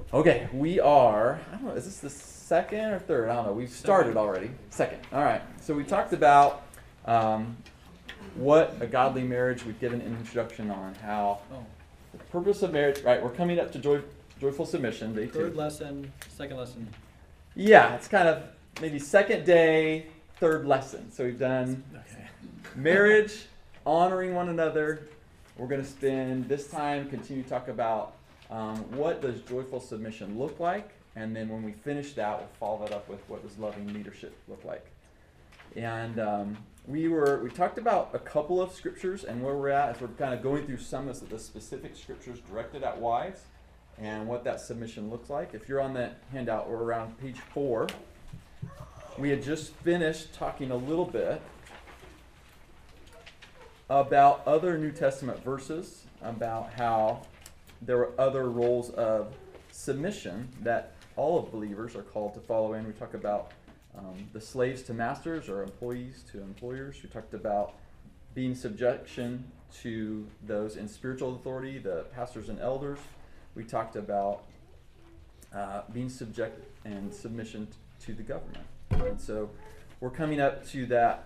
Okay, we are, I don't know, is this the second or third? I don't know. We've started already. Second. All right. So we talked about what a godly marriage, we've given an introduction on how the purpose of marriage, right? We're coming up to joyful submission, day 2. Third lesson, second lesson. Yeah, it's kind of maybe second day, third lesson. So we've done marriage, honoring one another. We're going to spend this time, continue to talk about what does joyful submission look like, and then when we finish that, we'll follow that up with what does loving leadership look like. And we talked about a couple of scriptures, and where we're at is we're kind of going through some of the specific scriptures directed at wives and what that submission looks like. If you're on that handout, we're around page 4. We had just finished talking a little bit about other New Testament verses, about how there were other roles of submission that all of believers are called to follow in. We talk about the slaves to masters or employees to employers. We talked about being subjection to those in spiritual authority, the pastors and elders. We talked about being subject and submission to the government. And so we're coming up to that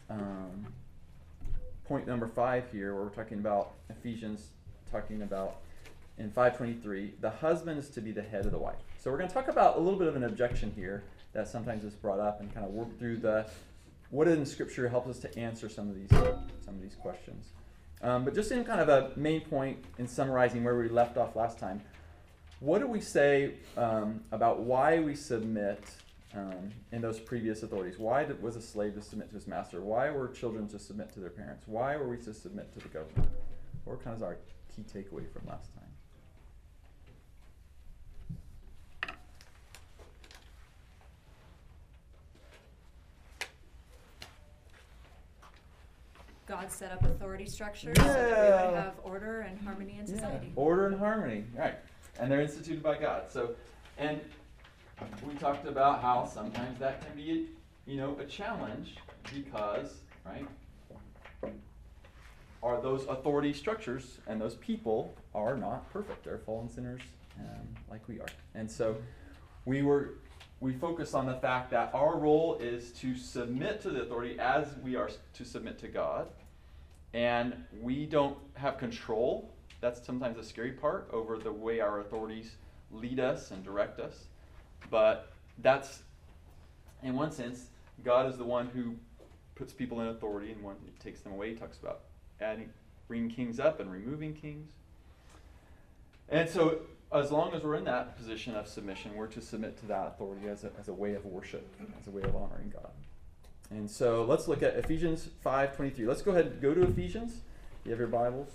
point number 5 here, where we're talking about Ephesians, talking about in 5:23, the husband is to be the head of the wife. So we're going to talk about a little bit of an objection here that sometimes is brought up, and kind of work through what in Scripture helps us to answer some of these questions. But just in kind of a main point in summarizing where we left off last time, what do we say about why we submit in those previous authorities? Why was a slave to submit to his master? Why were children to submit to their parents? Why were we to submit to the government? What kind of our key takeaway from last time? God set up authority structures so that we would have order and harmony in society. Order and harmony, right. And they're instituted by God. So, and we talked about how sometimes that can be, a challenge because, right, are those authority structures and those people are not perfect. They're fallen sinners like we are. And so we focus on the fact that our role is to submit to the authority as we are to submit to God. And we don't have control. That's sometimes a scary part over the way our authorities lead us and direct us. But that's, in one sense, God is the one who puts people in authority, and when he takes them away, he talks about bringing kings up and removing kings. And so as long as we're in that position of submission, we're to submit to that authority as a way of worship, as a way of honoring God. And so let's look at Ephesians 5:23. Let's go ahead and go to Ephesians. You have your Bibles.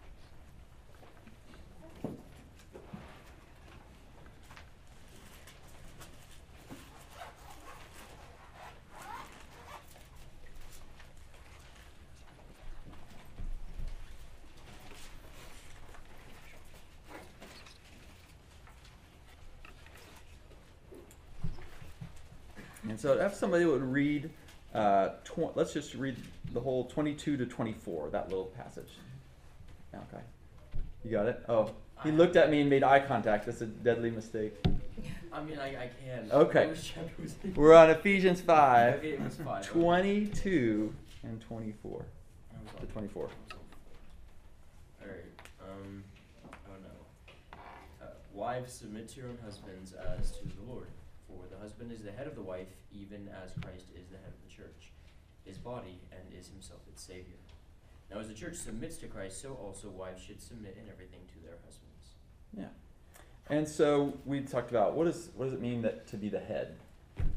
And so if somebody would read, let's just read the whole 22 to 24, that little passage. Okay. You got it? Oh, he looked at me and made eye contact. That's a deadly mistake. I mean, I can. Okay. We're on Ephesians 5, Okay, it was 5. 22 and 24. To 24. Alright, I don't know. Wives, submit to your own husbands as to the Lord. For the husband is the head of the wife, even as Christ is the head of the church, his body, and is himself its Savior. Now as the church submits to Christ, so also wives should submit in everything to their husbands. Yeah. And so we talked about what does it mean to be the head? It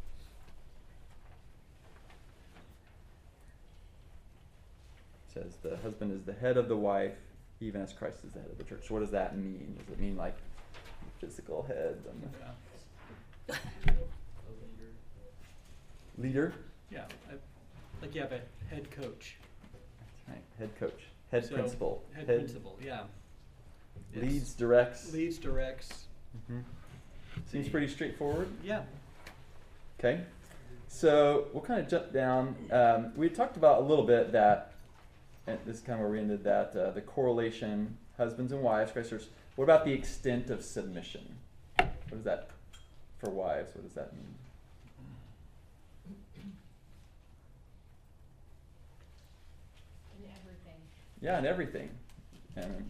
says the husband is the head of the wife, even as Christ is the head of the church. So what does that mean? Does it mean like physical head? Leader? Yeah, like you have a head coach. That's right, head coach, head principal. Head principal, yeah. Leads, directs. Leads, directs. Mm-hmm. Seems pretty straightforward. Yeah. Okay, so we'll kind of jump down. We talked about a little bit that, and this is kind of where we ended, that the correlation, husbands and wives, Christers. What about the extent of submission? What is that for wives? What does that mean? In everything. Yeah, in everything. And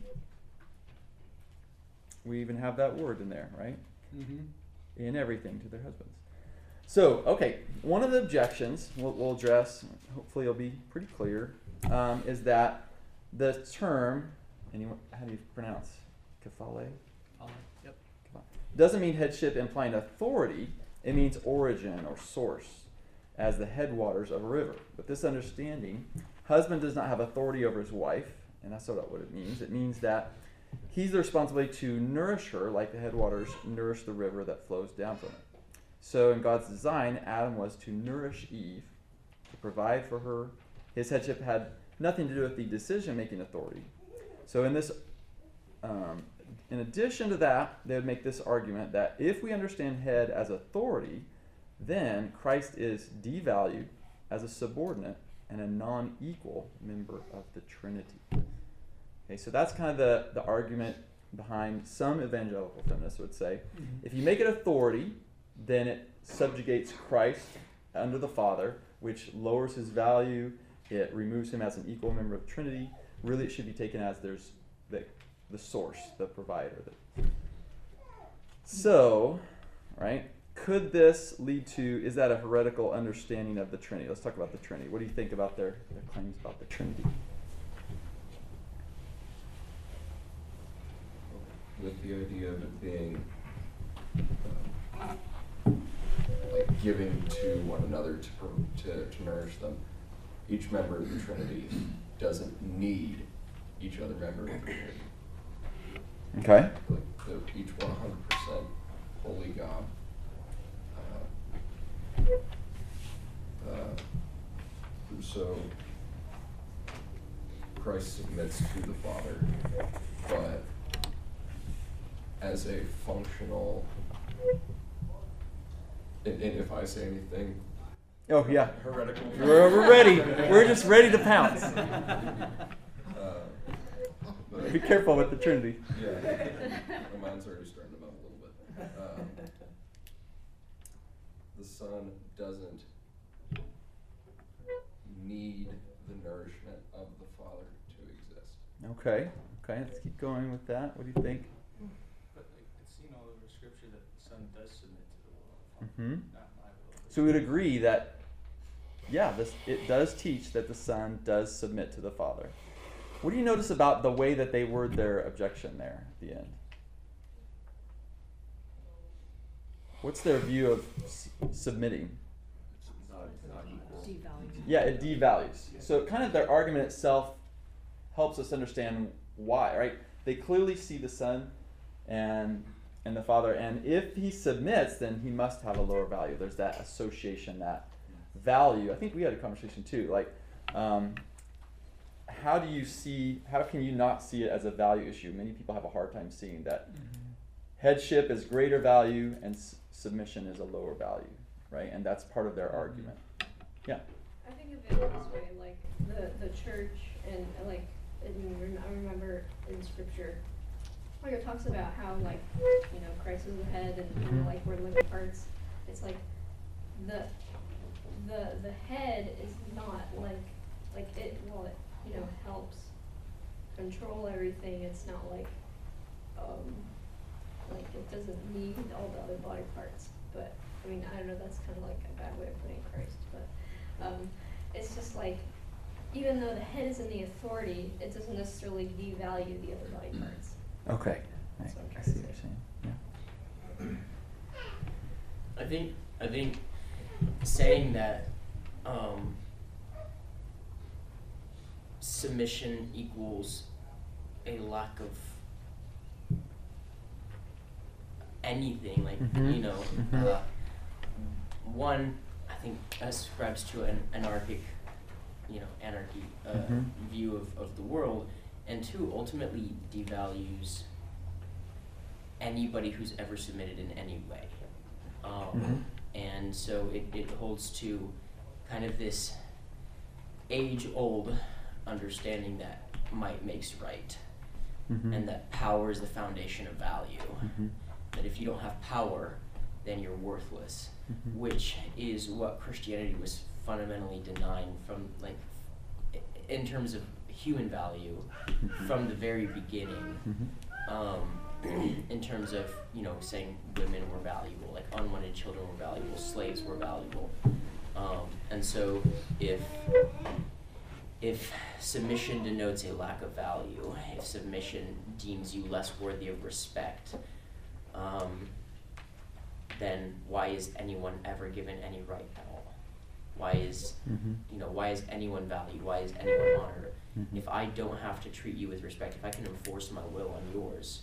we even have that word in there, right? Mm-hmm. In everything to their husbands. So, okay, one of the objections we'll address, hopefully it'll be pretty clear, is that the term, how do you pronounce kephale? Yep. Doesn't mean headship implying authority, it means origin or source, as the headwaters of a river. With this understanding, husband does not have authority over his wife, and that's sort of what it means. It means that he's the responsibility to nourish her like the headwaters nourish the river that flows down from it. So in God's design, Adam was to nourish Eve, to provide for her. His headship had nothing to do with the decision-making authority. So in this, in addition to that, they would make this argument that if we understand head as authority, then Christ is devalued as a subordinate and a non-equal member of the Trinity. Okay, so that's kind of the argument behind some evangelical feminists would say, if you make it authority, then it subjugates Christ under the Father, which lowers his value. It removes him as an equal member of the Trinity. Really, it should be taken as there's the source, the provider. So, right, could this lead to, is that a heretical understanding of the Trinity? Let's talk about the Trinity. What do you think about their claims about the Trinity? With the idea of it being like giving to one another to nourish them. Each member of the Trinity doesn't need each other member of the Trinity. Okay. Like they're each 100% holy God. So Christ submits to the Father, but as a functional, and if I say anything Oh, yeah. heretical, We're ready. We're just ready to pounce. but Be careful with the Trinity. yeah, my mind's already starting to melt a little bit. The Son doesn't need the nourishment of the Father to exist. Okay. Let's keep going with that. What do you think? But like, it's seen all over Scripture that the Son does submit to the will of the Father, Mm-hmm. not my will. but So we would agree that, yeah, it does teach that the Son does submit to the Father. What do you notice about the way that they word their objection there at the end? What's their view of submitting? not equal. Devalued. Yeah, it devalues. So kind of their argument itself helps us understand why, right? They clearly see the Son and the Father, and if he submits, then he must have a lower value. There's that association, that value. I think we had a conversation too, like, how can you not see it as a value issue? Many people have a hard time seeing that headship is greater value and submission is a lower value, right? And that's part of their argument. Yeah. I think of it this way, like the church and like I remember in Scripture, like it talks about how like Christ is the head and like we're living parts. It's like the head is not like it helps control everything. It's not like it doesn't need all the other body parts. But I mean, I don't know, that's kind of like a bad way of putting Christ, but it's just like, even though the head is in the authority, it doesn't necessarily devalue the other body parts. Okay. That's what I'm I trying see to what you're saying. Yeah. I think saying that submission equals a lack of anything, like Mhm. One, I think ascribes to an anarchy Mhm. view of the world, and two, ultimately devalues anybody who's ever submitted in any way. Mhm. And so it holds to kind of this age-old understanding that might makes right, Mhm. and that power is the foundation of value. Mhm. The that if you don't have power, then you're worthless, Mhm. which is what Christianity was fundamentally denying from, like, in terms of human value Mhm. from the very beginning. Mhm. In terms of, saying women were valuable, like unwanted children were valuable, slaves were valuable. And so if submission denotes a lack of value, if submission deems you less worthy of respect, then why is anyone ever given any right at all? Why is Mhm. why is anyone valued? Why is anyone honored? Mhm. If I don't have to treat you with respect, if I can enforce my will on yours,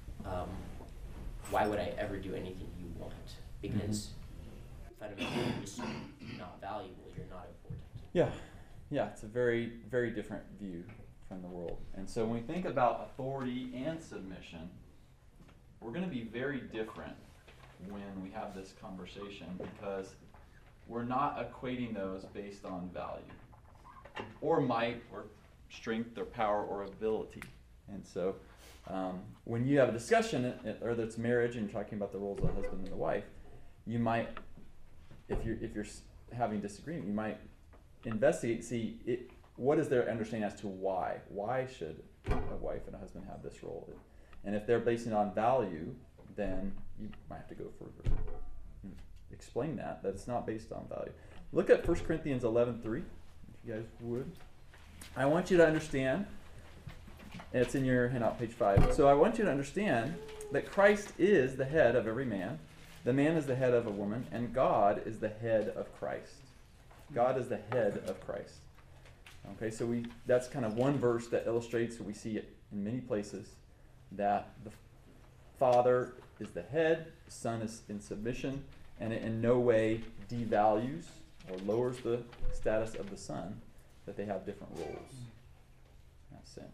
why would I ever do anything you want? Because fundamentally you're just not valuable, you're not important. Yeah, it's a very, very different view from the world. And so when we think about authority and submission, we're going to be very different when we have this conversation, because we're not equating those based on value or might or strength or power or ability. And so when you have a discussion, whether it's marriage and you're talking about the roles of the husband and the wife, you might, if you're having disagreement, you might investigate, see what is their understanding as to why should a wife and a husband have this role. And if they're basing it on value, then you might have to go further and explain that it's not based on value. Look at 1 Corinthians 11:3, if you guys would. I want you to understand, and it's in your handout, page 5. So I want you to understand that Christ is the head of every man, the man is the head of a woman, and God is the head of Christ. God is the head of Christ. Okay, so that's kind of one verse that illustrates, we see it in many places, that the Father is the head, the Son is in submission, and it in no way devalues or lowers the status of the Son, that they have different roles in that sense.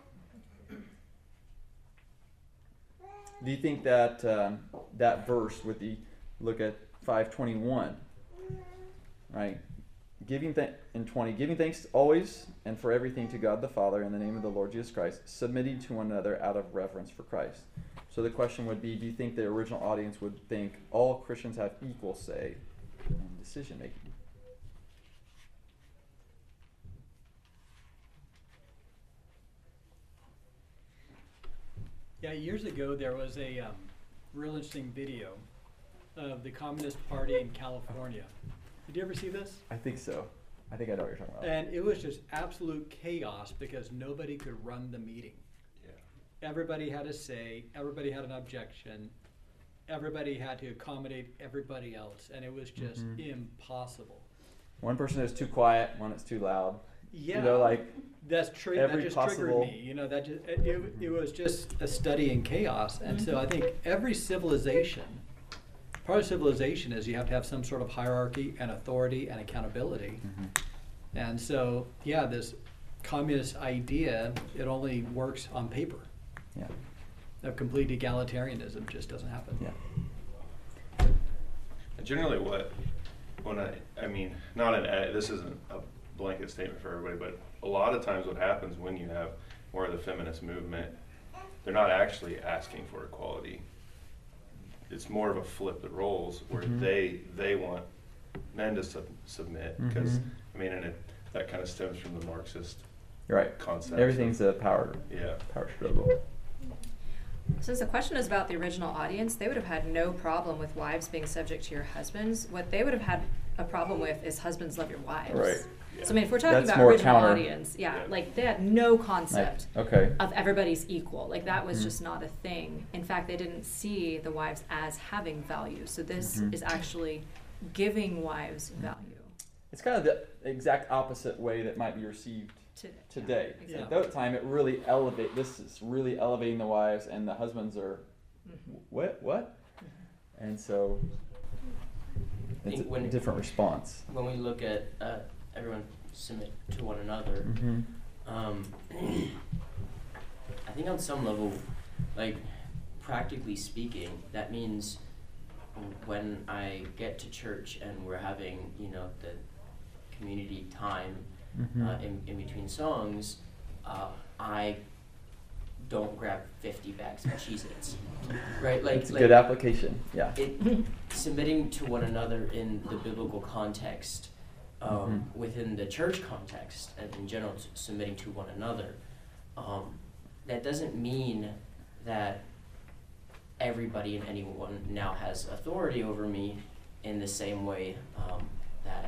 Do you think that that verse with look at 5:21, right? Giving thanks always and for everything to God the Father in the name of the Lord Jesus Christ, submitting to one another out of reverence for Christ. So the question would be, do you think the original audience would think all Christians have equal say in decision making? Yeah, years ago there was a real interesting video of the Communist Party in California. Did you ever see this? I think so. I think I know what you're talking about. And it was just absolute chaos because nobody could run the meeting. Yeah. Everybody had a say, everybody had an objection, everybody had to accommodate everybody else, and it was just impossible. One person is too quiet, one is too loud. Yeah, You know, like that every just possible- triggered me. You know, that just it was just a study in chaos. And so I think every civilization, part of civilization is you have to have some sort of hierarchy and authority and accountability. And so, yeah, this communist idea, it only works on paper. Yeah. Of complete egalitarianism just doesn't happen. Yeah. Generally this isn't a blanket statement for everybody, but a lot of times what happens when you have more of the feminist movement, they're not actually asking for equality. It's more of a flip the roles where they want men to submit, because that kind of stems from the Marxist You're right. concept. Everything's a power struggle. Since the question is about the original audience, they would have had no problem with wives being subject to your husbands. What they would have had a problem with is husbands love your wives. Right. So I mean, if we're talking That's about more original counter. audience, like they had no concept Okay. of everybody's equal. Like that was just not a thing. In fact, they didn't see the wives as having value. So this is actually giving wives value. It's kind of the exact opposite way that might be received today. Yeah, At that time, this is really elevating the wives, and the husbands are, what? And so it's think when- a different response. When we look at everyone submit to one another, I think on some level, like practically speaking, that means when I get to church and we're having, the community time in between songs, I don't grab 50 bags of Cheez-Its, right? Like, It's a good application. Yeah. Submitting to one another in the biblical context, within the church context, and in general, submitting to one another. That doesn't mean that everybody and anyone now has authority over me in the same way that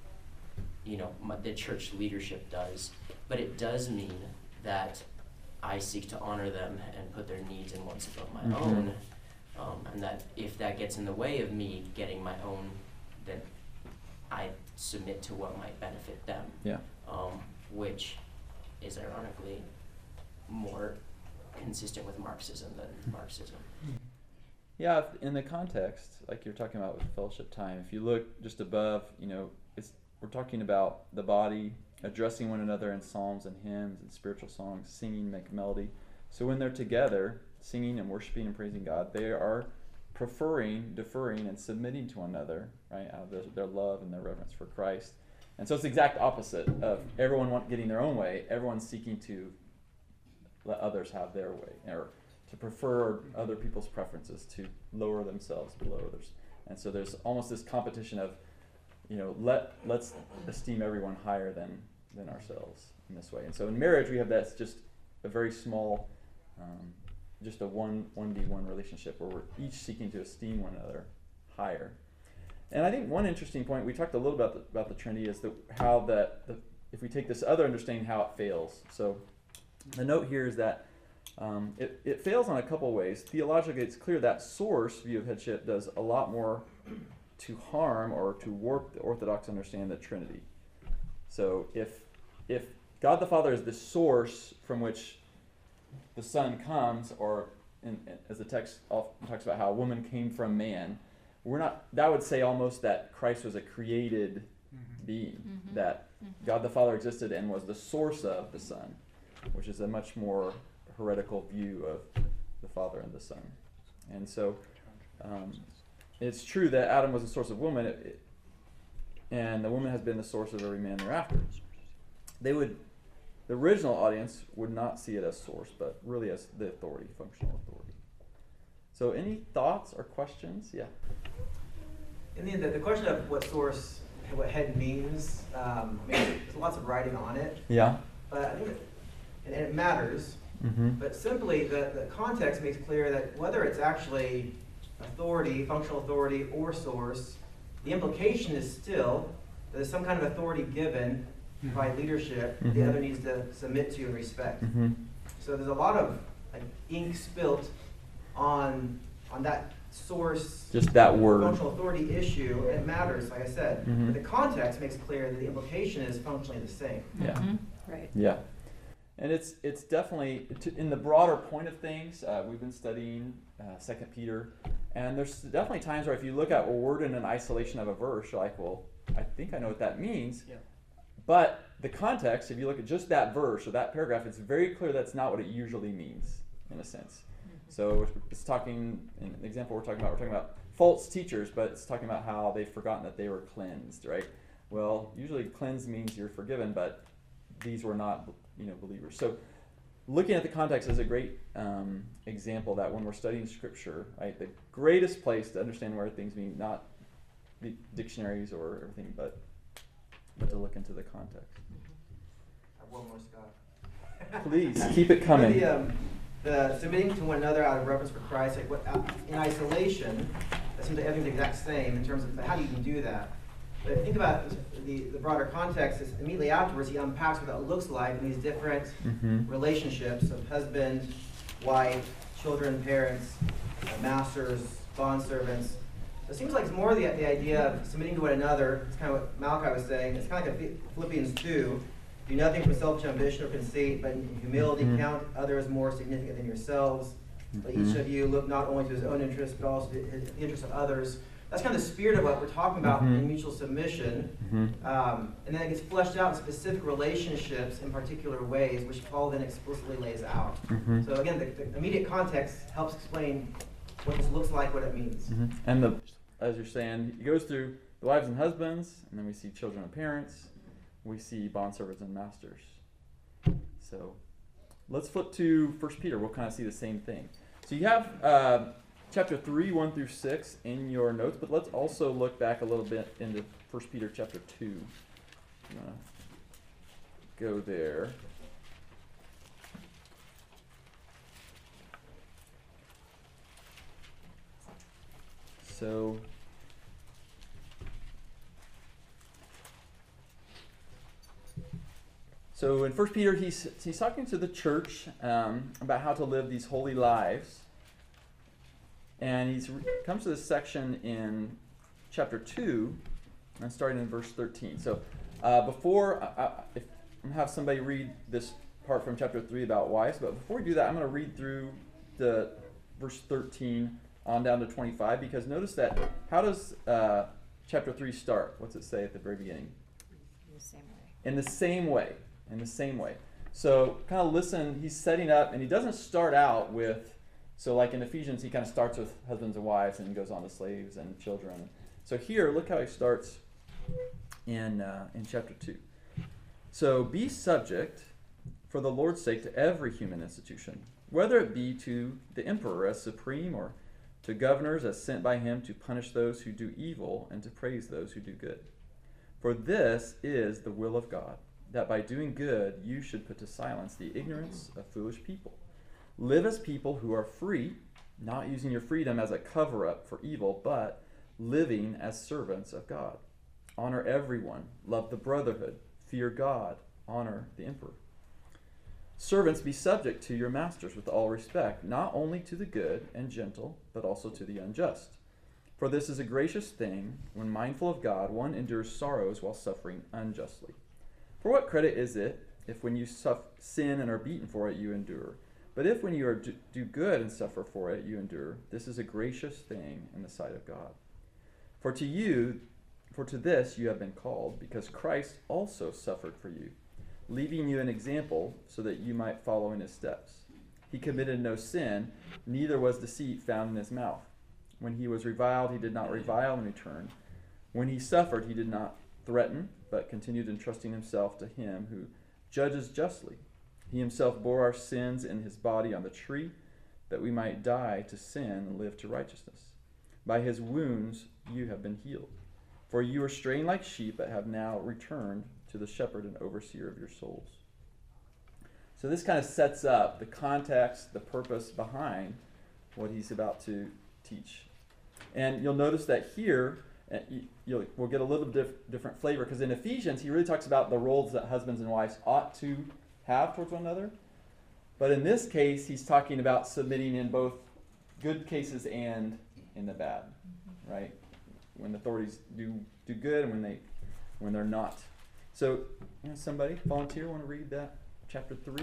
the church leadership does, but it does mean that I seek to honor them and put their needs and wants above my own, and that if that gets in the way of me getting my own, then I submit to what might benefit them. Yeah. Which is ironically more consistent with Marxism than Marxism. Yeah, in the context, like you're talking about with fellowship time, if you look just above, we're talking about the body addressing one another in psalms and hymns and spiritual songs, singing, make melody. So when they're together, singing and worshiping and praising God, they are preferring, deferring, and submitting to one another, right, out of their love and their reverence for Christ. And so it's the exact opposite of everyone getting their own way. Everyone's seeking to let others have their way, or to prefer other people's preferences, to lower themselves below others. And so there's almost this competition of, let's esteem everyone higher than ourselves in this way. And so in marriage, we have that's just a very small, just a 1v1 relationship where we're each seeking to esteem one another higher. And I think one interesting point, we talked a little about the Trinity, is if we take this other understanding, how it fails. So the note here is that it fails on a couple ways. Theologically, it's clear that source view of headship does a lot more to harm or to warp the Orthodox understanding of the Trinity. So if God the Father is the source from which the Son comes, or as the text often talks about how a woman came from man, that would say almost that Christ was a created being, that God the Father existed and was the source of the Son, which is a much more heretical view of the Father and the Son. And so it's true that Adam was the source of woman, and the woman has been the source of every man thereafter. The original audience would not see it as source, but really as the authority, functional authority. So any thoughts or questions? Yeah. In the end, the question of what head means, there's lots of writing on it. Yeah. But I think and it matters. But simply, the context makes clear that whether it's actually authority, functional authority, or source, the implication is still that there's some kind of authority given by leadership the other needs to submit to and respect. So there's a lot of ink spilt on that source, just that word, functional authority issue. It matters, like I said. But the context makes clear that the implication is functionally the same. Yeah. Right. Yeah. And it's definitely, in the broader point of things, we've been studying 2 Peter, and there's definitely times where if you look at a word in an isolation of a verse, you're like, well, I think I know what that means. Yeah. But the context, if you look at just that verse or that paragraph, it's very clear that's not what it usually means, in a sense. So it's talking, in the example we're talking about false teachers, but it's talking about how they've forgotten that they were cleansed, right? Well, usually cleansed means you're forgiven, but these were not believers. So looking at the context is a great example that when we're studying Scripture, right, the greatest place to understand where things mean, not the dictionaries or everything, but to look into the context. I have one more, Scott. Please, keep it coming. The submitting to one another out of reverence for Christ, in isolation, that seems like everything's the exact same in terms of how do you even do that. But think about the broader context. Is immediately afterwards he unpacks what that looks like in these different relationships of husband, wife, children, parents, masters, bondservants. It seems like it's more the idea of submitting to one another. It's kind of what Malachi was saying. It's kind of like a Philippians 2. Do nothing from selfish ambition or conceit, but in humility count others more significant than yourselves. Let each of you look not only to his own interest, but also to the interest of others. That's kind of the spirit of what we're talking about in mutual submission. And then it gets fleshed out in specific relationships in particular ways, which Paul then explicitly lays out. So again, the immediate context helps explain what this looks like, what it means. And as you're saying, he goes through the wives and husbands, and then we see children and parents. We see bondservants and masters. So let's flip to 1 Peter. We'll kind of see the same thing. So you have chapter 3, 1 through 6 in your notes, but let's also look back a little bit into 1 Peter chapter 2. I'm going to go there. So in 1 Peter, he's talking to the church about how to live these holy lives. And he comes to this section in chapter 2, and starting in verse 13. So before, if I have somebody read this part from chapter 3 about wives, but before we do that, I'm going to read through the verse 13 on down to 25, because notice that, how does chapter 3 start? What's it say at the very beginning? In the same way. In the same way. In the same way. So kind of listen, he's setting up, and he doesn't start out with, so like in Ephesians, he kind of starts with husbands and wives and goes on to slaves and children. So here, look how he starts in chapter 2. So be subject for the Lord's sake to every human institution, whether it be to the emperor as supreme, or to governors as sent by him to punish those who do evil and to praise those who do good. For this is the will of God, that by doing good you should put to silence the ignorance of foolish people. Live as people who are free, not using your freedom as a cover-up for evil, but living as servants of God. Honor everyone, love the brotherhood, fear God, honor the emperor. Servants, be subject to your masters with all respect, not only to the good and gentle, but also to the unjust. For this is a gracious thing, when mindful of God, one endures sorrows while suffering unjustly. For what credit is it if when you sin and are beaten for it, you endure? But if when you do good and suffer for it, you endure, this is a gracious thing in the sight of God. For to this you have been called, because Christ also suffered for you, leaving you an example so that you might follow in his steps. He committed no sin, neither was deceit found in his mouth. When he was reviled, he did not revile in return. When he suffered, he did not threaten, but continued entrusting himself to him who judges justly. He himself bore our sins in his body on the tree, that we might die to sin and live to righteousness. By his wounds you have been healed. For you were straying like sheep, but have now returned to the shepherd and overseer of your souls. So this kind of sets up the context, the purpose behind what he's about to teach. And you'll notice that here, we'll get a little different flavor, because in Ephesians, he really talks about the roles that husbands and wives ought to have towards one another. But in this case, he's talking about submitting in both good cases and in the bad, right? When authorities do good and when they're not. So, somebody, volunteer, want to read that chapter 3?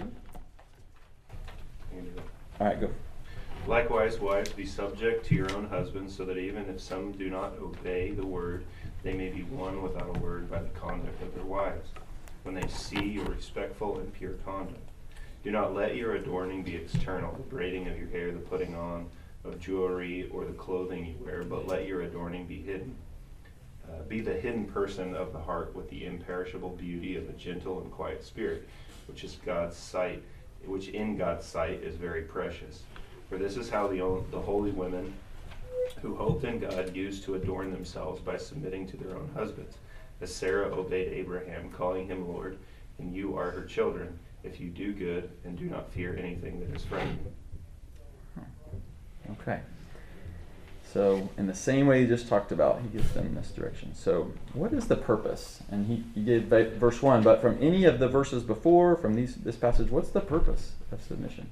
All right, go. Likewise, wives, be subject to your own husbands, so that even if some do not obey the word, they may be won without a word by the conduct of their wives, when they see your respectful and pure conduct. Do not let your adorning be external, the braiding of your hair, the putting on of jewelry, or the clothing you wear, but let your adorning be hidden. Be the hidden person of the heart with the imperishable beauty of a gentle and quiet spirit, which in God's sight is very precious. For this is how the holy women who hoped in God used to adorn themselves, by submitting to their own husbands, as Sarah obeyed Abraham, calling him Lord, and you are her children, if you do good and do not fear anything that is from you. Okay. So in the same way he just talked about, he gives them this direction. So what is the purpose? And he gave verse 1, but from any of the verses before, from this passage, what's the purpose of submission?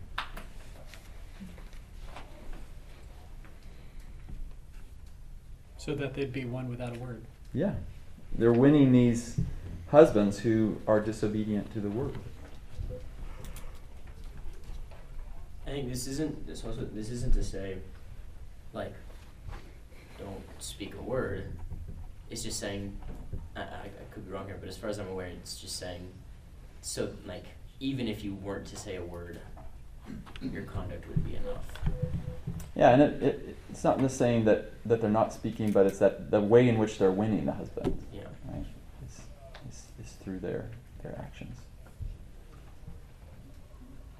So that they'd be one without a word. Yeah. They're winning these husbands who are disobedient to the word. I think this isn't to say, like, don't speak a word. It's just saying, I could be wrong here, but as far as I'm aware, it's just saying, so, like, even if you weren't to say a word, your conduct would be enough. Yeah, and it's not just saying that they're not speaking, but it's that the way in which they're winning the husband. Yeah. Right? Is through their actions.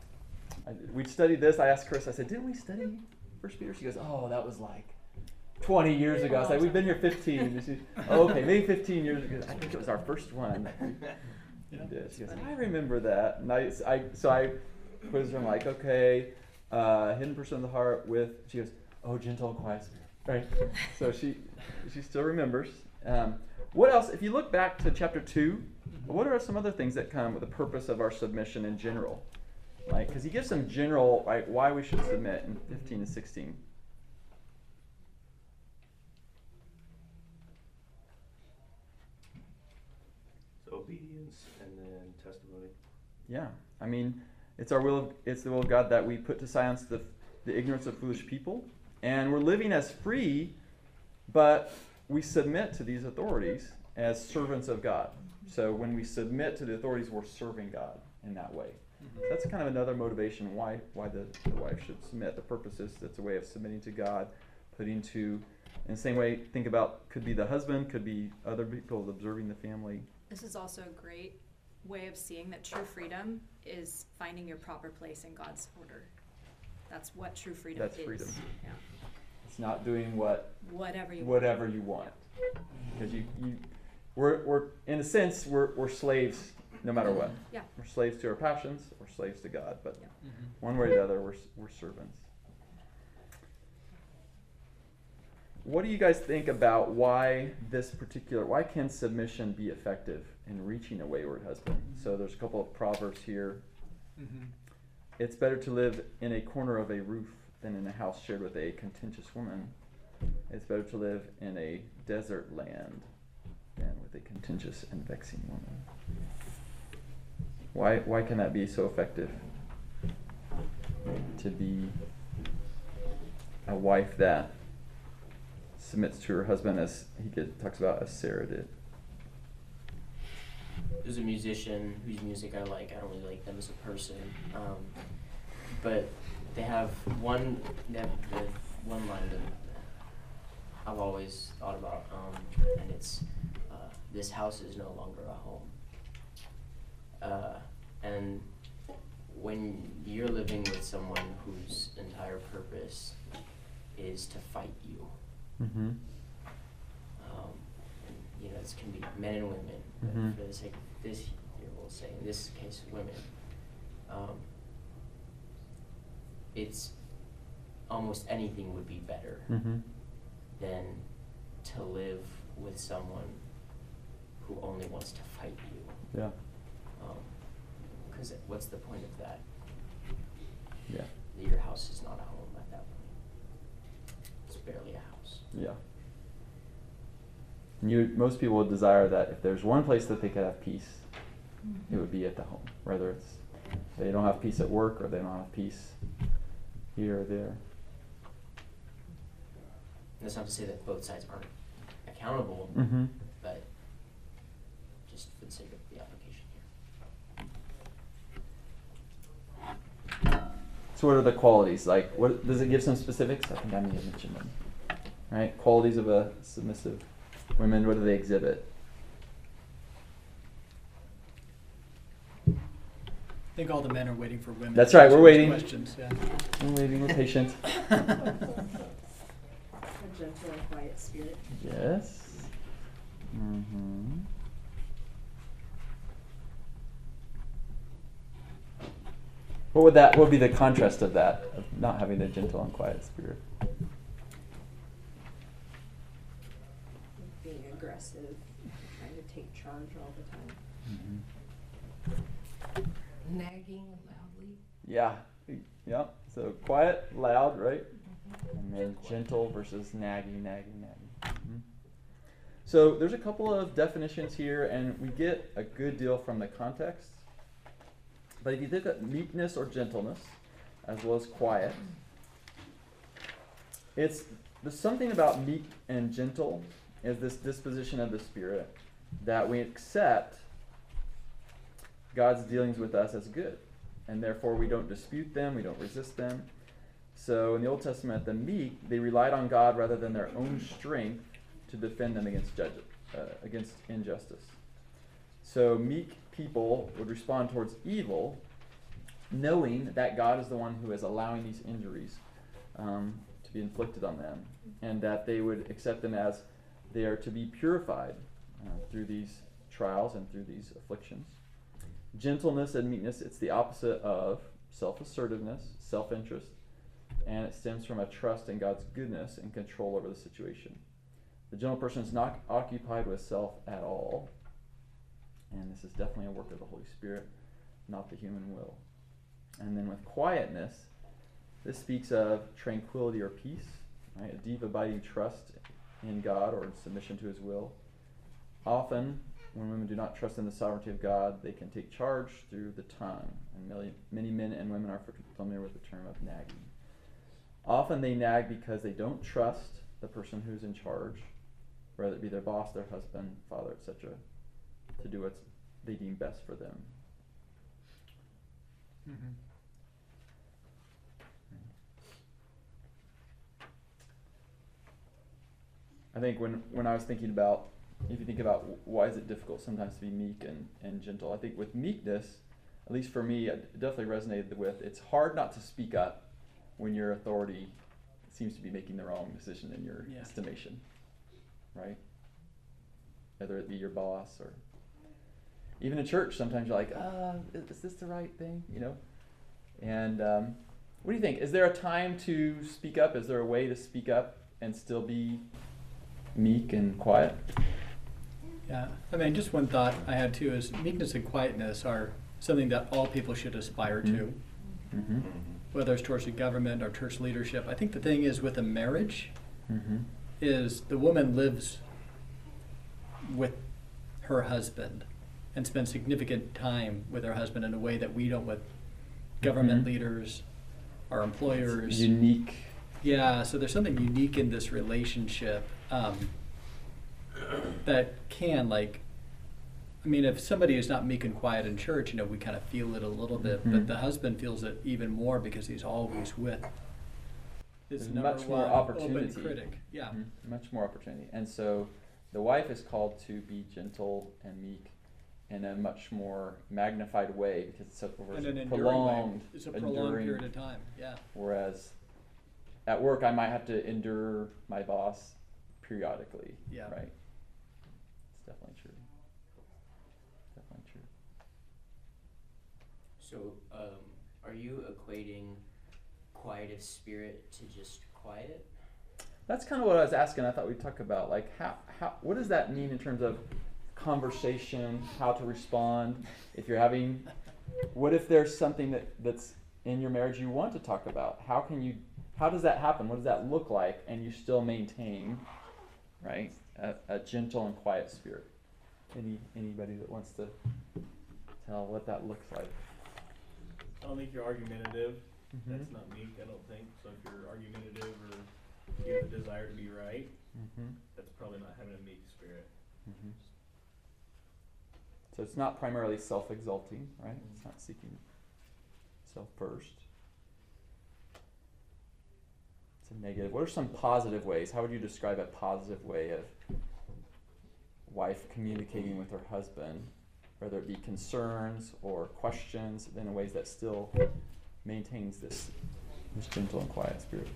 we'd studied this. I asked Chris, I said, didn't we study 1 Peter? She goes, oh, that was like 20 years ago. I was like, we've been here 15. And she, oh, okay, maybe 15 years ago. I think it was our first one that we did. She goes, I remember that. And so I quizzed her. I'm like, okay, hidden person of the heart with, she goes, oh, gentle and quiet spirit. Right? So she still remembers. What else? If you look back to chapter 2, what are some other things that come with the purpose of our submission in general? Like, because he gives some general, like, why we should submit in 15 and 16. So obedience and then testimony. Yeah, I mean, it's the will of God that we put to silence the ignorance of foolish people, and we're living as free, but we submit to these authorities as servants of God. So when we submit to the authorities, we're serving God in that way. So that's kind of another motivation why the wife should submit. The purpose is it's a way of submitting to God, putting to, in the same way, think about, could be the husband, could be other people observing the family. This is also a great way of seeing that true freedom is finding your proper place in God's order. That's what true freedom is. That's freedom. Yeah. It's not doing whatever you want. Because we're in a sense we're slaves no matter what. Yeah. We're slaves to our passions, we're slaves to God, but Yeah. one way or the other we're servants. What do you guys think about why can submission be effective in reaching a wayward husband? So there's a couple of proverbs here. It's better to live in a corner of a roof than in a house shared with a contentious woman. It's better to live in a desert land than with a contentious and vexing woman. Why can that be so effective? To be a wife that submits to her husband, as he talks about, as Sarah did. There's a musician whose music I like. I don't really like them as a person, but they have the one line that I've always thought about, and it's, "This house is no longer a home." And when you're living with someone whose entire purpose is to fight you, Mm-hmm. This can be men and women, Mhm. but for the sake of this here, we'll say in this case women, it's almost anything would be better Mm-hmm. than to live with someone who only wants to fight you. Yeah. Because what's the point of that? Yeah. Your house is not a home at that point. It's barely a house. Yeah. Most people would desire that if there's one place that they could have peace, it would be at the home. Whether it's they don't have peace at work or they don't have peace here or there. That's not to say that both sides aren't accountable, Mm-hmm. but just for the sake of the application here. So what are the qualities? Like, what does it give some specifics? I think I may have mentioned them. Right? Qualities of a submissive woman, what do they exhibit? I think all the men are waiting for women. That's to right, answer we're these waiting. Questions, yeah. We're waiting, we're patient. A gentle and quiet spirit. Yes. Mm-hmm. What would be the contrast of that, of not having a gentle and quiet spirit? Being aggressive, trying to take charge all the time. Mm-hmm. Nagging loudly. Yeah. Yeah. So quiet, loud, right? And then gentle versus nagging. Mm-hmm. So there's a couple of definitions here, and we get a good deal from the context. But if you look at meekness or gentleness, as well as quiet, there's something about meek and gentle is this disposition of the Spirit that we accept God's dealings with us as good. And therefore we don't dispute them, we don't resist them. So in the Old Testament, the meek, they relied on God rather than their own strength to defend them against injustice. So meek people would respond towards evil knowing that God is the one who is allowing these injuries to be inflicted on them, and that they would accept them as they are to be purified through these trials and through these afflictions. Gentleness and meekness, it's the opposite of self-assertiveness, self-interest, and it stems from a trust in God's goodness and control over the situation. The gentle person is not occupied with self at all, and this is definitely a work of the Holy Spirit, not the human will. And then with quietness, this speaks of tranquility or peace, right? A deep abiding trust in God or in submission to his will. Often, when women do not trust in the sovereignty of God, they can take charge through the tongue. And many men and women are familiar with the term of nagging. Often they nag because they don't trust the person who's in charge, whether it be their boss, their husband, father, etc., to do what they deem best for them. Mm-hmm. I think when I was thinking about, if you think about why is it difficult sometimes to be meek and gentle, I think with meekness, at least for me, it definitely resonated with, it's hard not to speak up when your authority seems to be making the wrong decision in your estimation, right? Whether it be your boss or even in church, sometimes you're like, is this the right thing, you know? And what do you think? Is there a time to speak up? Is there a way to speak up and still be meek and quiet? Yeah, I mean, just one thought I had too is meekness and quietness are something that all people should aspire to, Mm-hmm. whether it's towards the government or church leadership. I think the thing is with a marriage, is the woman lives with her husband and spends significant time with her husband in a way that we don't with government leaders, our employers. It's unique. Yeah, so there's something unique in this relationship that can, like, I mean, if somebody is not meek and quiet in church, you know, we kind of feel it a little bit, but the husband feels it even more because he's always with his There's number much more one opportunity. open critic. Yeah. Much more opportunity. And so the wife is called to be gentle and meek in a much more magnified way because it's And an enduring prolonged, way. It's a prolonged enduring, period of time. Yeah. Whereas at work, I might have to endure my boss periodically. Yeah. Right? It's definitely true. Definitely true. So, are you equating quiet of spirit to just quiet? That's kind of what I was asking. I thought we'd talk about, like, how what does that mean in terms of conversation, how to respond if you're having, what if there's something that's in your marriage you want to talk about? How does that happen? What does that look like? And you still maintain, right, a gentle and quiet spirit. Anybody that wants to tell what that looks like? I don't think you're argumentative. Mm-hmm. That's not meek, I don't think. So if you're argumentative or you have a desire to be right, that's probably not having a meek spirit. So it's not primarily self-exalting, right? It's not seeking self first. It's a negative. What are some positive ways? How would you describe a positive way of wife communicating with her husband, whether it be concerns or questions, in ways that still maintains this gentle and quiet spirit?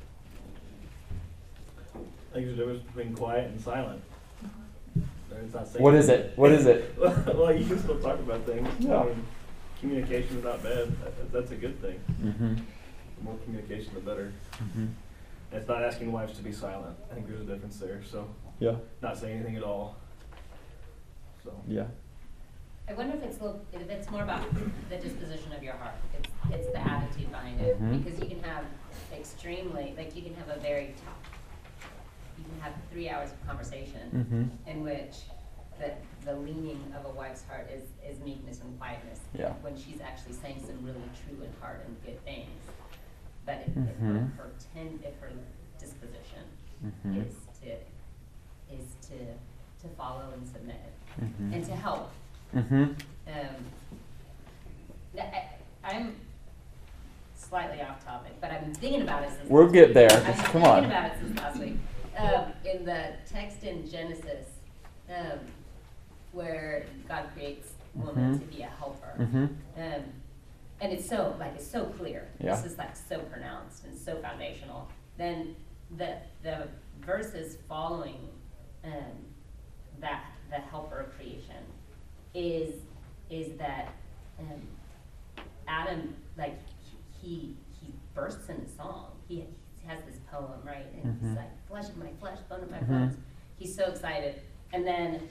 I think there's a difference between quiet and silent. It's not saying What is it? What is it? Well, you can still talk about things. Yeah. I mean, communication is not bad. That's a good thing. Mm-hmm. The more communication, the better. Mm-hmm. And it's not asking wives to be silent. I think there's a difference there. So, Yeah. not saying anything at all. So. Yeah. I wonder if it's more about the disposition of your heart. It's the attitude behind it. Because you can have extremely, like you can have a very tough, you can have 3 hours of conversation in which the leaning of a wife's heart is meekness and quietness. Yeah. When she's actually saying some really true and hard and good things. But if her disposition is to follow and submit and to help. I'm slightly off topic, but I've been thinking about it since We'll get there. I've been Come on. thinking about it since last week. In the text in Genesis, where God creates woman to be a helper, and it's so clear. Yeah. This is like so pronounced and so foundational. Then the verses following that the helper of creation is that Adam, like he bursts into song. He has this poem, right? And he's like, flesh of my flesh, bone of my bones. He's so excited. And then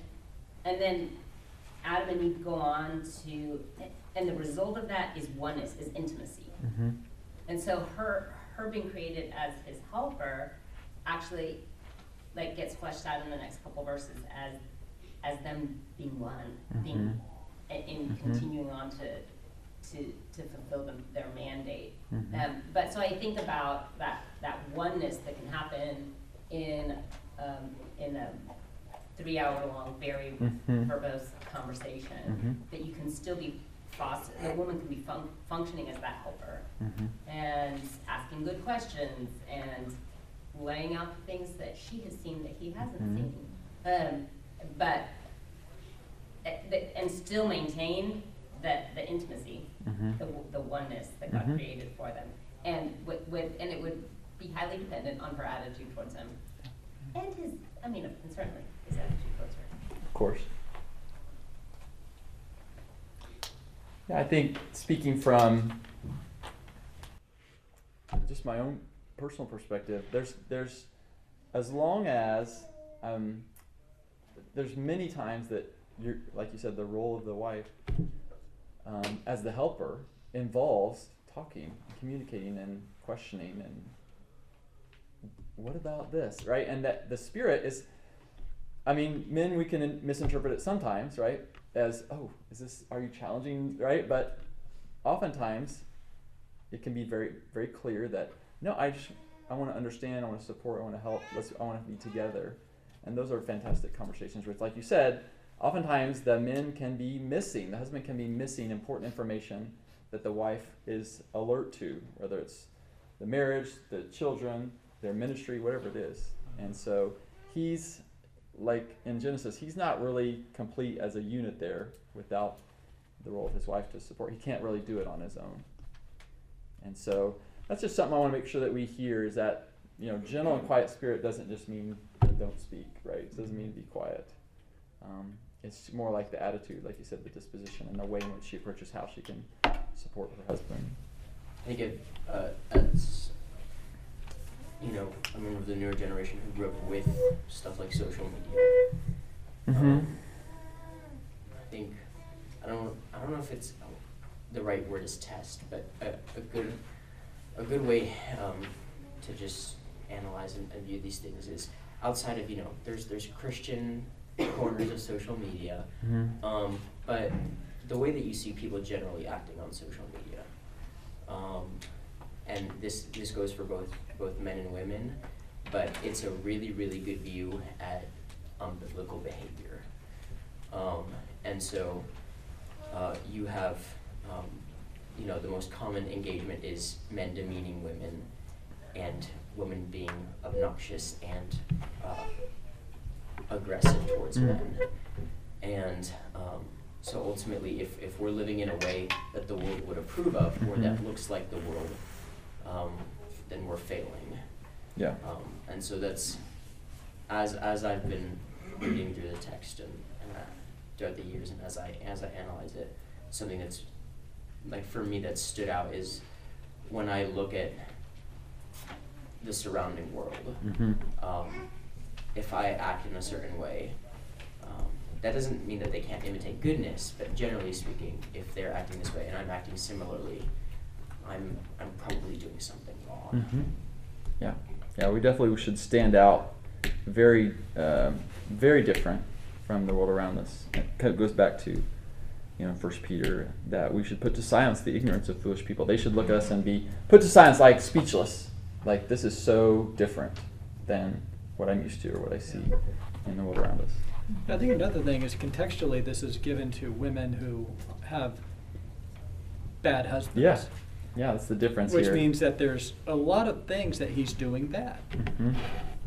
Adam and Eve go on to, and the result of that is oneness, is intimacy. And so her being created as his helper actually like gets fleshed out in the next couple verses as them being one, being in continuing on to fulfill their mandate. But so I think about that oneness that can happen in a 3-hour-long, very verbose conversation, that you can still be the woman can be functioning as that helper, and asking good questions, and laying out the things that she has seen that he hasn't seen, but and still maintain the intimacy, the oneness that God created for them, and and it would be highly dependent on her attitude towards him, and and certainly his attitude towards her. Of course. Yeah, I think speaking from just my own personal perspective, there's as long as there's many times that you're, like you said, the role of the wife as the helper involves talking, communicating, and questioning, and what about this, right? And that the Spirit is, men, we can misinterpret it sometimes, right? As, oh, are you challenging, right? But oftentimes it can be very, very clear that, no, I want to understand, I want to support, I want to help, I want to be together. And those are fantastic conversations, which, like you said, oftentimes the men can be missing, the husband can be missing important information that the wife is alert to, whether it's the marriage, the children, their ministry, whatever it is. And so he's, like in Genesis, he's not really complete as a unit there without the role of his wife to support. He can't really do it on his own. And so that's just something I want to make sure that we hear, is that, gentle and quiet spirit doesn't just mean don't speak, right? It doesn't mean be quiet. It's more like the attitude, like you said, the disposition, and the way in which she approaches how she can support her husband. I think as a member of the newer generation who grew up with stuff like social media, I think I don't know if it's the right word is test, but a good way to just analyze and view these things is outside of there's Christian corners of social media, but the way that you see people generally acting on social media, and this goes for both men and women, but it's a really, really good view at unbiblical behavior, and so you have the most common engagement is men demeaning women, and women being obnoxious and aggressive towards men. And so ultimately, if we're living in a way that the world would approve of, or that looks like the world, then we're failing. Yeah. And so that's, as I've been reading through the text and throughout the years, and as I analyze it, something that's, like, for me that stood out is when I look at the surrounding world, if I act in a certain way, that doesn't mean that they can't imitate goodness, but generally speaking, if they're acting this way and I'm acting similarly, I'm probably doing something wrong. Yeah, we definitely should stand out very, very different from the world around us. It goes back to 1 Peter, that we should put to silence the ignorance of foolish people. They should look at us and be put to silence, like speechless. Like, this is so different than what I'm used to or what I see in the world around us. I think another thing is, contextually, this is given to women who have bad husbands. Yeah, that's the difference Which here. means that there's a lot of things that he's doing bad.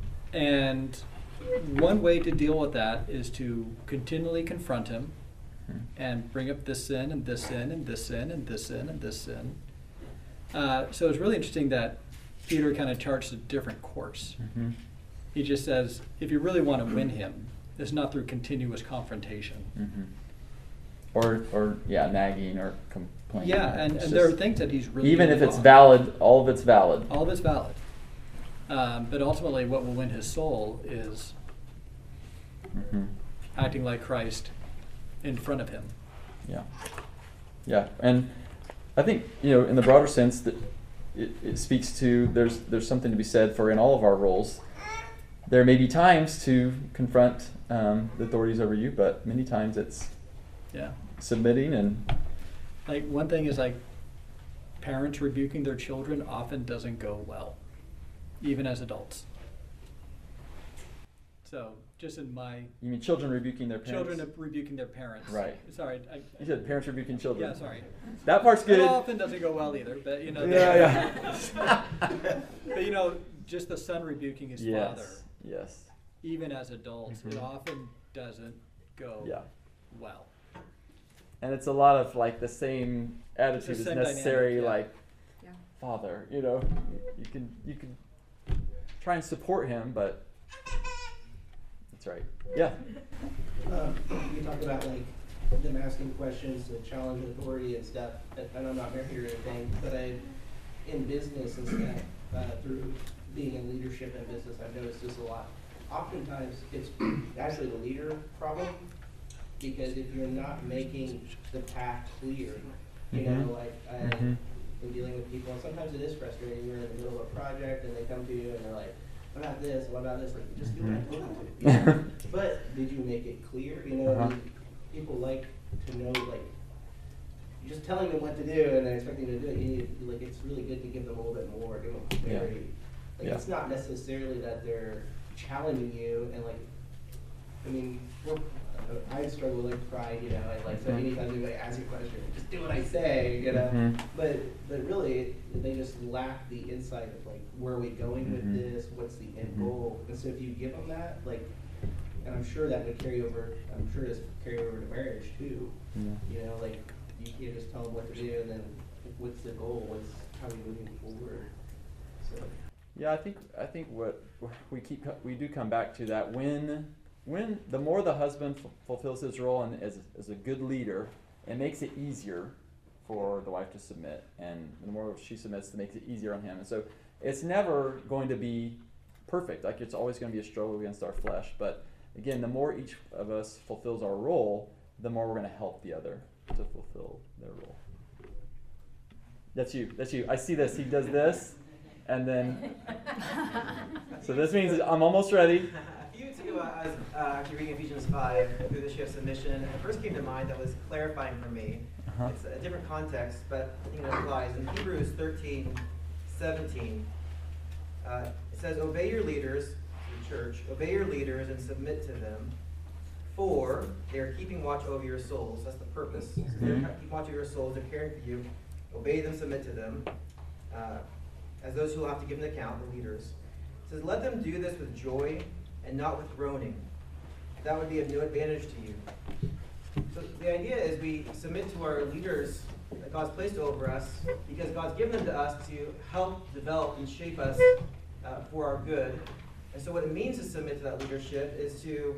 And one way to deal with that is to continually confront him and bring up this sin and this sin and this sin and this sin and this sin. So it's really interesting that Peter kind of charts a different course. Mm-hmm. He just says, if you really want to win him, it's not through continuous confrontation. Mm-hmm. Or nagging or complaining. Yeah, and It's there are just- things that he's really even good if it's on. valid, all of it's valid. All of it's valid. But ultimately, what will win his soul is Mm-hmm. acting like Christ in front of him. Yeah, yeah, and I think in the broader sense that it speaks to there's something to be said for in all of our roles. There may be times to confront the authorities over you, but many times it's Yeah. submitting and Like, one thing is, like, parents rebuking their children often doesn't go well, even as adults. So, just in my you mean children rebuking their parents. children rebuking their parents. Right. Sorry. You said parents rebuking children. Yeah, sorry. That part's good. It often doesn't go well either, but Yeah. but just the son rebuking his father, Yes. even as adults, it Mhm. often doesn't go Yeah. well. And it's a lot of like the same attitude the is same necessary, dynamic, yeah. like Yeah. father. You can try and support him, but that's right. Yeah. You talk about like them asking questions to challenge authority and stuff, and I'm not married or anything, but in business and stuff, through being in leadership in business, I've noticed this a lot. Oftentimes, it's actually the leader problem, because if you're not making the path clear, Mhm. like Mhm. in dealing with people, and sometimes it is frustrating. You're in the middle of a project and they come to you and they're like, what about this? What about this? Like, just do what I told you to. But did you make it clear? I mean, people like to know, like, you're just telling them what to do and they're expecting you to do it. You need, like, it's really good to give them a little bit more, give them clarity. Like, Yeah. it's not necessarily that they're challenging you and, like, I mean, I struggle with like pride, and like, so anytime they ask you a question, just do what I say, Mhm. But really, they just lack the insight of like, where are we going with Mhm. this? What's the end Mhm. goal? And so if you give them that, like, and I'm sure that would carry over. I'm sure this carry over to marriage too. Yeah. Like you can't just tell them what to do, and then what's the goal? How are we moving forward? So. Yeah, I think what we do come back to that when the more the husband fulfills his role and as a good leader, it makes it easier for the wife to submit, and the more she submits, it makes it easier on him. And so it's never going to be perfect. Like, it's always going to be a struggle against our flesh. But again, the more each of us fulfills our role, the more we're going to help the other to fulfill their role. That's you. I see this. He does this, and then so this means I'm almost ready. A few weeks ago, I was actually reading Ephesians 5 through the issue of submission, and it first came to mind that was clarifying for me. Uh-huh. It's a different context, but I think it applies. In Hebrews 13:17, it says, "Obey your leaders," the church, "obey your leaders and submit to them, for they are keeping watch over your souls." That's the purpose. They're keeping watch over your souls. They're caring for you. Obey them, submit to them, as those who will have to give an account, the leaders. It says, "Let them do this with joy and not with groaning. That would be of no advantage to you." So the idea is we submit to our leaders that God's placed over us because God's given them to us to help develop and shape us for our good. And so what it means to submit to that leadership is to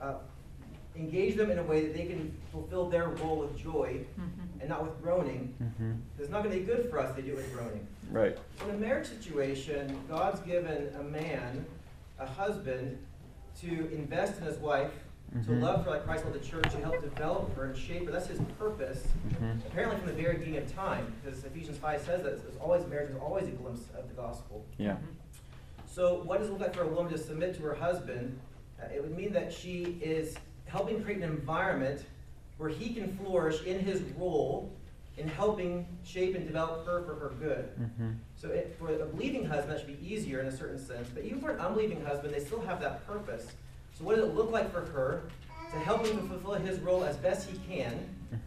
engage them in a way that they can fulfill their role with joy and not with groaning. It's not going to be good for us if they do it with groaning. Right. In a marriage situation, God's given a man, a husband, to invest in his wife, to love her like Christ loved the church, to help develop her and shape her. That's his purpose. Apparently from the very beginning of time, because Ephesians 5 says that marriage is always a glimpse of the gospel. Yeah. So what does it look like for a woman to submit to her husband? It would mean that she is helping create an environment where he can flourish in his role in helping shape and develop her for her good. So for a believing husband, that should be easier in a certain sense. But even for an unbelieving husband, they still have that purpose. So what does it look like for her to help him to fulfill his role as best he can,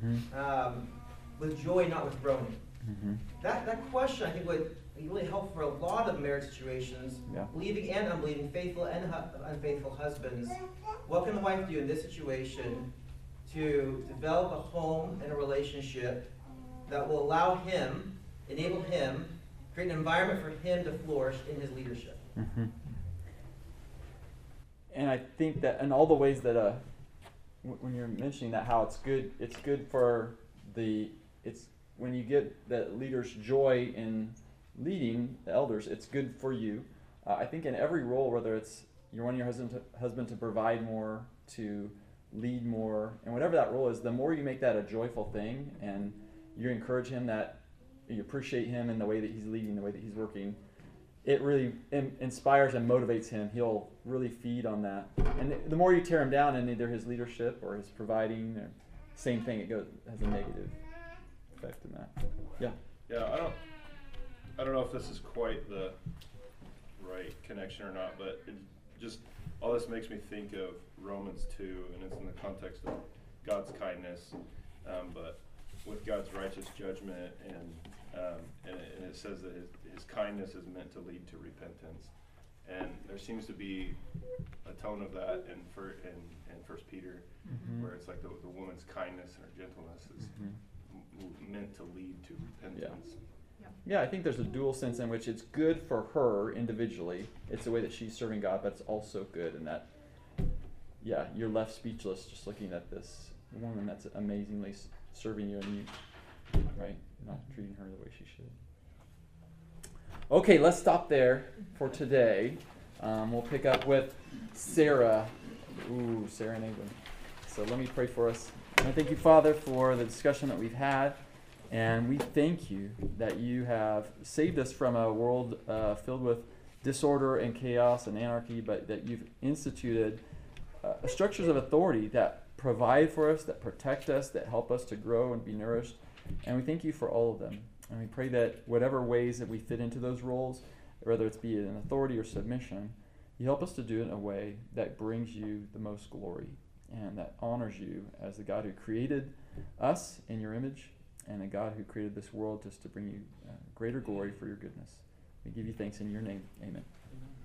with joy, not with groaning? That question, I think, would be really helpful for a lot of marriage situations, believing and unbelieving, faithful and unfaithful husbands. What can the wife do in this situation to develop a home and a relationship that will allow him, enable him, create an environment for him to flourish in his leadership. Mm-hmm. And I think that in all the ways that when you're mentioning that, how it's good for it's when you get the leader's joy in leading the elders, it's good for you. I think in every role, whether it's you want your husband to provide more, to lead more, and whatever that role is, the more you make that a joyful thing, and you encourage him, that you appreciate him in the way that he's leading, the way that he's working, it really inspires and motivates him. He'll really feed on that. And the more you tear him down in either his leadership or his providing, or same thing, has a negative effect in that. Yeah. Yeah, I don't know if this is quite the right connection or not, but it just, all this makes me think of Romans 2, and it's in the context of God's kindness, but with God's righteous judgment, and it says that his kindness is meant to lead to repentance, and there seems to be a tone of that in First Peter, Mm-hmm. where it's like the woman's kindness and her gentleness is meant to lead to repentance. Yeah, I think there's a dual sense in which it's good for her individually. It's the way that she's serving God, but it's also good in that, yeah, you're left speechless just looking at this woman that's amazingly serving you, and you, right, not treating her the way she should. Okay, let's stop there for today. We'll pick up with Sarah. Ooh, Sarah and Abram. So let me pray for us. I thank you, Father, for the discussion that we've had. And we thank you that you have saved us from a world filled with disorder and chaos and anarchy, but that you've instituted structures of authority that provide for us, that protect us, that help us to grow and be nourished. And we thank you for all of them. And we pray that whatever ways that we fit into those roles, whether it's be in authority or submission, you help us to do it in a way that brings you the most glory and that honors you as the God who created us in your image, and a God who created this world just to bring you greater glory for your goodness. We give you thanks in your name. Amen.